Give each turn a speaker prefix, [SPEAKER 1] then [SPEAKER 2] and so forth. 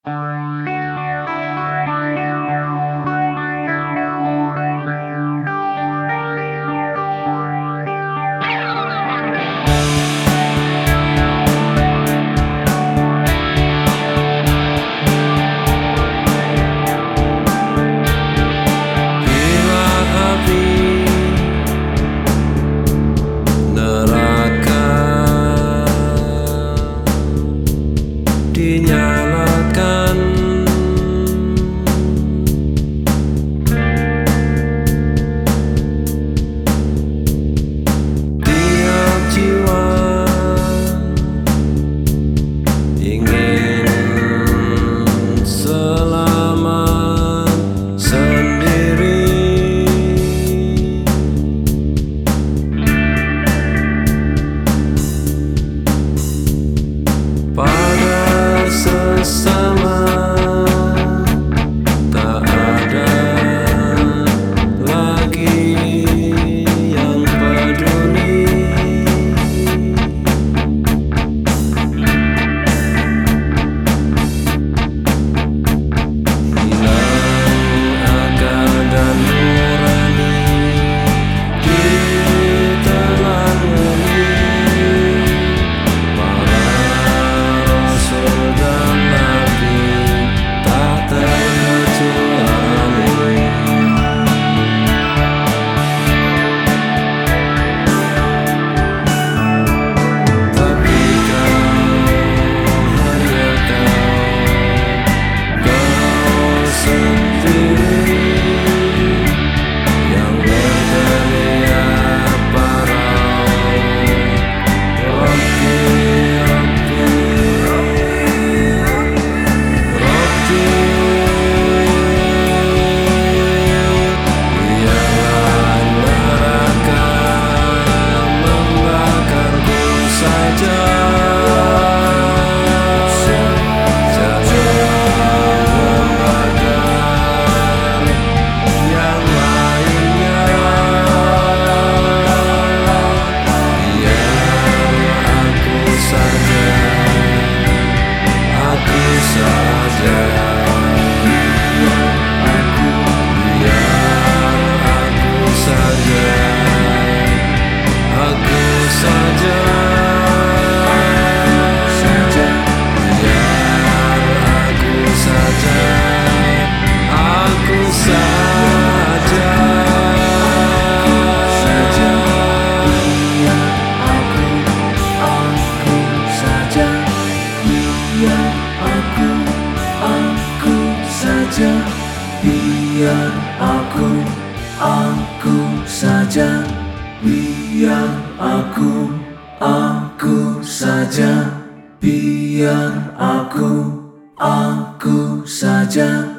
[SPEAKER 1] Dinyalakan, tiap jiwa ingin selamat sendiri. Pada sesama tak ada lagi yang peduli. Hilang akal dan nurani ditelan ngenih para rasul dan nabi tak terkecuali. Tapi kau hanya kau sendiri yang berteriak parau, Rabbi, Rabbi, Rabbi. Biarlah neraka membakarku saja, jangan membakar yang lainnya. Biar aku saja, aku saja, biar aku saja, aku saja, biar aku saja, aku saja, biar aku saja, biar aku saja, biar aku saja.